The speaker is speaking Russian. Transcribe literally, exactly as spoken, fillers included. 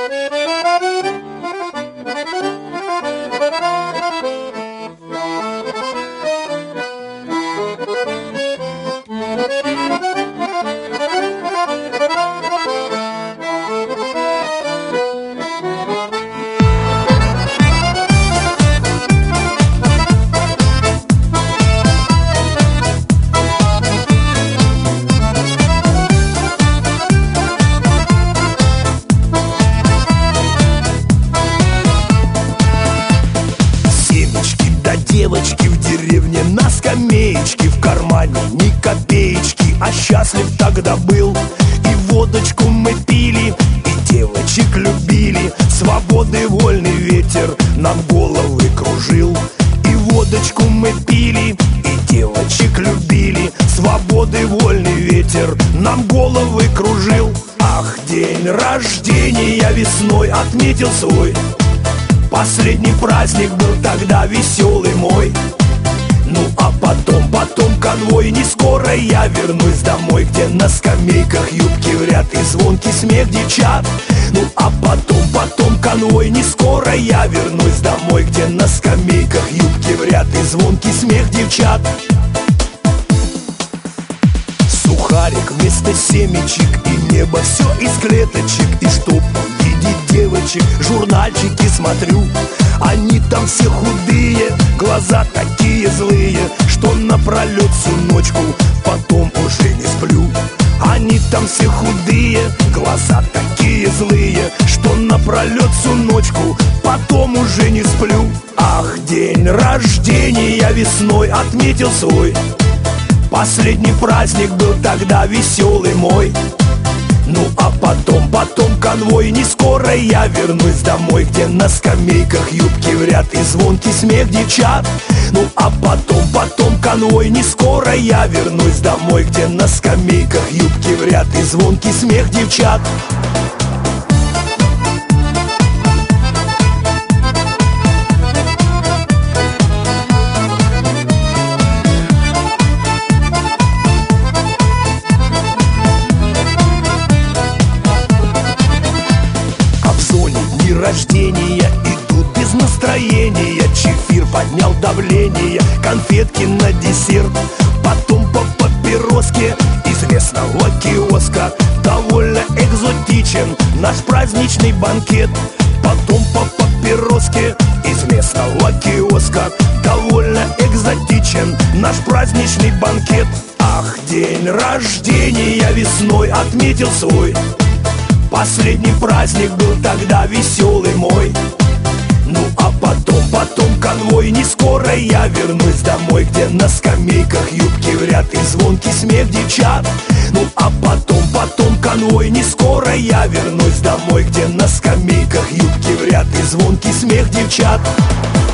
Девочки в деревне на скамеечке, в кармане ни копеечки, а счастлив тогда был. И водочку мы пили, и девочек любили. Свободы вольный ветер нам головы кружил. И водочку мы пили, и девочек любили. Свободы вольный ветер нам головы кружил. Ах, день рождения весной отметил свой. Последний праздник был тогда веселый мой. Ну а потом, потом конвой. Не скоро я вернусь домой, где на скамейках юбки в ряд и звонкий смех девчат. Ну а потом, потом конвой. Не скоро я вернусь домой, где на скамейках юбки в ряд и звонкий смех девчат. Сухарик вместо семечек и небо все из клеточек. И чтоб видеть девочек, журнальчики смотрю. Они там все худые, глаза такие злые, что напролет всю ночку потом уже не сплю. Они там все худые, глаза такие злые, что напролет всю ночку потом уже не сплю. Ах, день рождения весной отметил свой. Последний праздник был тогда веселый мой. Ну а потом, потом конвой. Не скоро я вернусь домой, где на скамейках юбки в ряд и звонкий смех девчат. Ну а потом, потом конвой. Не скоро я вернусь домой, где на скамейках юбки в ряд и звонкий смех девчат. Рождения идут без настроения. Чефир поднял давление, конфетки на десерт. Потом по папироске из местного киоска. Довольно экзотичен наш праздничный банкет. Потом по папироске из местного киоска. Довольно экзотичен наш праздничный банкет. Ах, день рождения весной отметил свой. Последний праздник был тогда веселый мой. Ну а потом, потом конвой. Не скоро я вернусь домой, где на скамейках юбки в ряд и звонкий смех девчат. Ну а потом, потом конвой. Не скоро я вернусь домой, где на скамейках юбки в ряд и звонкий смех девчат.